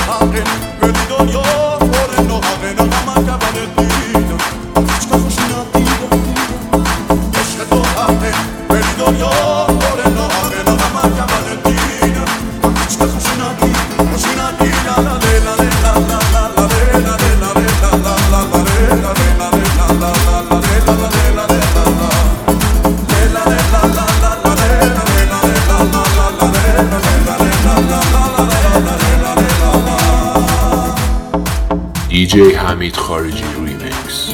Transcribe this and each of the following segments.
حقه ولی دنیا پر ناحقه نغمه کبر دیدم هیچ که خوشی ندیدم عشق تو حقه ولی دنیا پر ناحقه نغمه کبر دیدم هیچ که خوشی ندیدم خوشی ندیدم لا لا لا لا لا لا لا DJ حمید خارجی ریمیکس.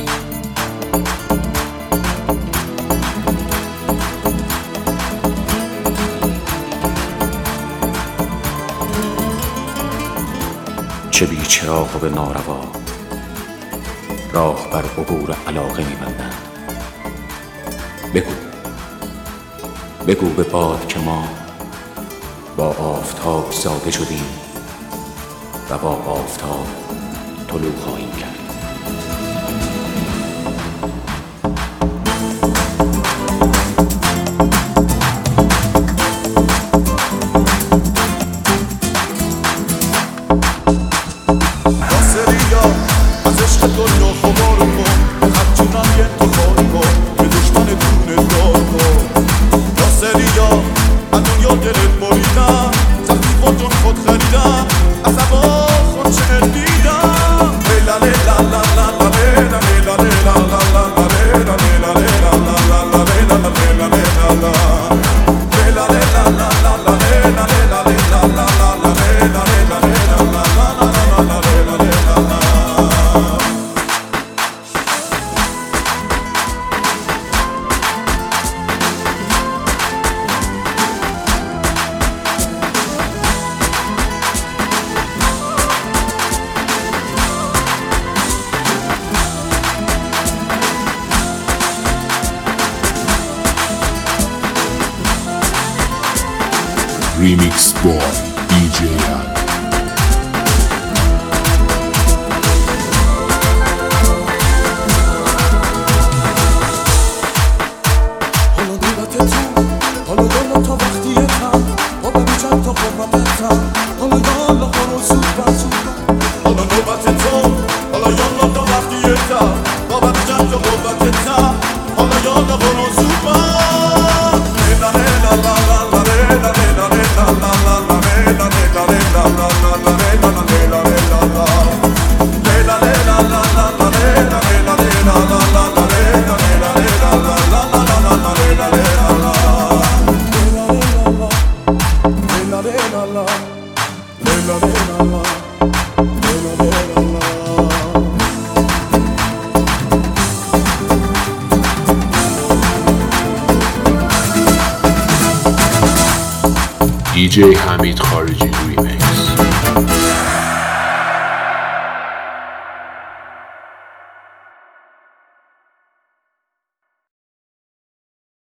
چه بی چراغ و به ناروا راه بر عبور علاقه می‌بندند. بگو به باد که ما با آفتاب زاده شدیم و با آفتاب طلوع خواهیم کرد. از عشق دنیا خبار کن خدجونم یه انتخار کن به دشمن دونه دار کن ناصریا از دنیا دلت بریدم زخمی خودتون خود خریدم از هوا خود شعر دیدم لیلا لیلا لا لا لا لیلا لیلا لیلا لا لا لا لیلا لیلا لیلا لا لا لا لیلا لیلا لیلا لا لیلا لیلا لا لا لا لیلا لیلا لیلا لا لا لا لیلا لیلا لیلا لا لا لا لا لیلا لیلا لا. Remix by DJ Al. حالا نوبتتم حالا یالا تا وقتیتم بابا چند تا قربتتم حالا یالا برو زود بر زود حالا نوبتتم حالا یالا تا وقتیتم بابا چند تا قربتتم حالا یالا برو زود بر لیلا لیلا لا لا لا لیلا لیلا لیلا لا لا لا لیلا لیلا لیلا لا لا لا لیلا لیلا لیلا لا لیلا لیلا لا لا لا لیلا لیلا لیلا لا لا لا لیلا لیلا لیلا لا لا لا لا لا لیلا لیلا لا لیلا لیلا لا لیلا لیلا لا لیلا لیلا لا. DJ حمید خارجی ریمیکس.